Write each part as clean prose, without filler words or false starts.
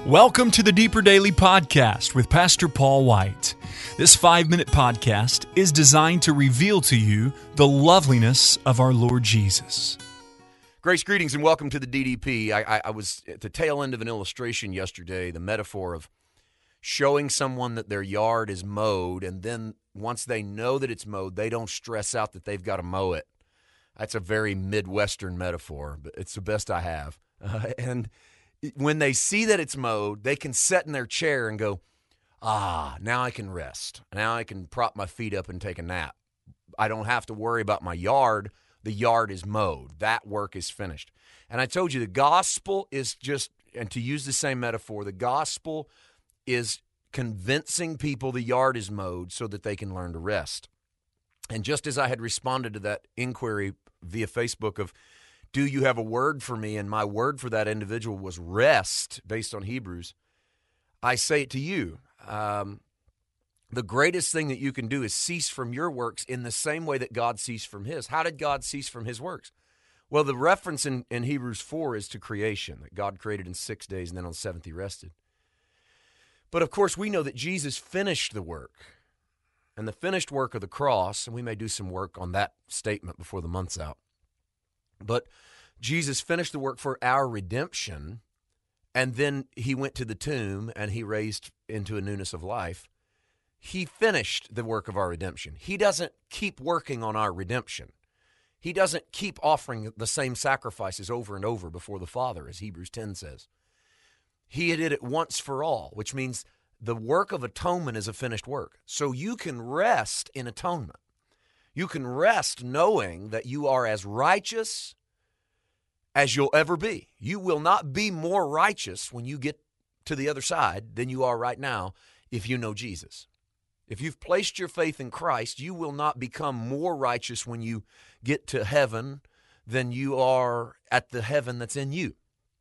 Welcome to the Deeper Daily Podcast with Pastor Paul White. This 5-minute podcast is designed to reveal to you the loveliness of our Lord Jesus. Grace, greetings, and welcome to the DDP. I was at the tail end of an illustration yesterday, the metaphor of showing someone that their yard is mowed, and then once they know that it's mowed, they don't stress out that they've got to mow it. That's a very Midwestern metaphor, but it's the best I have. And when they see that it's mowed, they can sit in their chair and go, now I can rest. Now I can prop my feet up and take a nap. I don't have to worry about my yard. The yard is mowed. That work is finished. And I told you the gospel is just, and to use the same metaphor, the gospel is convincing people the yard is mowed so that they can learn to rest. And just as I had responded to that inquiry via Facebook of, do you have a word for me? And my word for that individual was rest, based on Hebrews. I say it to you. The greatest thing that you can do is cease from your works in the same way that God ceased from his. How did God cease from his works? Well, the reference in Hebrews 4 is to creation, that God created in 6 days and then on the seventh he rested. But of course, we know that Jesus finished the work. And the finished work of the cross, and we may do some work on that statement before the month's out. But Jesus finished the work for our redemption, and then he went to the tomb and he raised into a newness of life. He finished the work of our redemption. He doesn't keep working on our redemption. He doesn't keep offering the same sacrifices over and over before the Father, as Hebrews 10 says. He did it once for all, which means the work of atonement is a finished work. So you can rest in atonement. You can rest knowing that you are as righteous as you'll ever be. You will not be more righteous when you get to the other side than you are right now if you know Jesus. If you've placed your faith in Christ, you will not become more righteous when you get to heaven than you are at the heaven that's in you.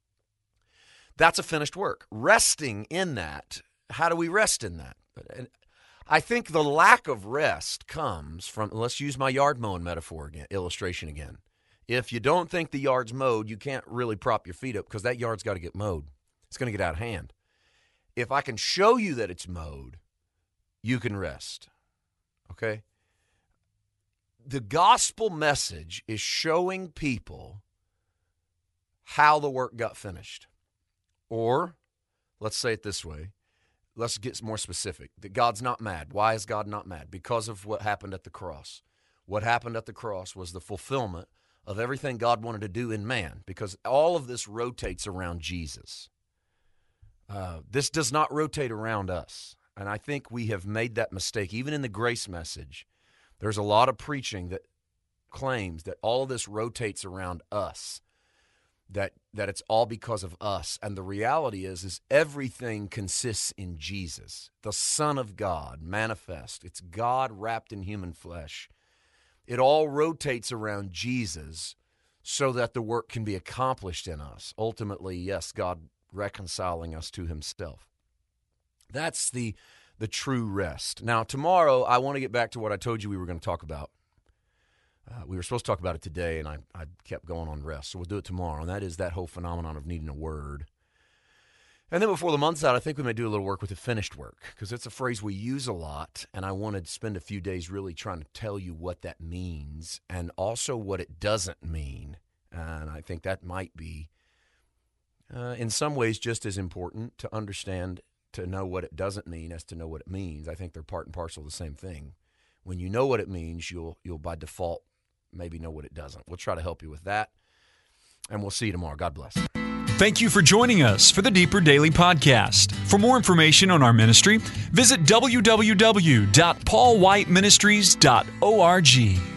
That's a finished work. Resting in that, how do we rest in that? I think the lack of rest comes from, let's use my yard mowing metaphor again, illustration again. If you don't think the yard's mowed, you can't really prop your feet up because that yard's got to get mowed. It's going to get out of hand. If I can show you that it's mowed, you can rest. Okay? The gospel message is showing people how the work got finished. Or, let's say it this way. Let's get more specific. That God's not mad. Why is God not mad? Because of what happened at the cross. What happened at the cross was the fulfillment of everything God wanted to do in man, because all of this rotates around Jesus. This does not rotate around us. And I think we have made that mistake. Even in the grace message, there's a lot of preaching that claims that all of this rotates around us. That it's all because of us. And the reality is everything consists in Jesus, the Son of God, manifest. It's God wrapped in human flesh. It all rotates around Jesus so that the work can be accomplished in us. Ultimately, yes, God reconciling us to himself. That's the true rest. Now, tomorrow, I want to get back to what I told you we were going to talk about. We were supposed to talk about it today, and I kept going on rest, so we'll do it tomorrow, and that is that whole phenomenon of needing a word. And then before the month's out, I think we may do a little work with the finished work, because it's a phrase we use a lot, and I wanted to spend a few days really trying to tell you what that means and also what it doesn't mean. And I think that might be, in some ways, just as important to understand, to know what it doesn't mean as to know what it means. I think they're part and parcel of the same thing. When you know what it means, you'll by default maybe know what it doesn't. We'll try to help you with that, and we'll see you tomorrow. God bless. Thank you for joining us for the Deeper Daily Podcast. For more information on our ministry, visit www.paulwhiteministries.org.